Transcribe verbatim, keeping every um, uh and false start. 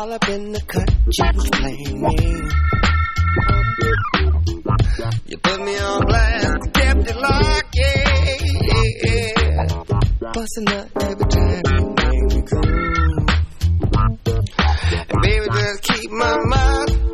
all up in the cut, you was playing me. You put me on blast, kept it locked, yeah, yeah, yeah. Bustin' up every time you make me come. And baby, just keep my mind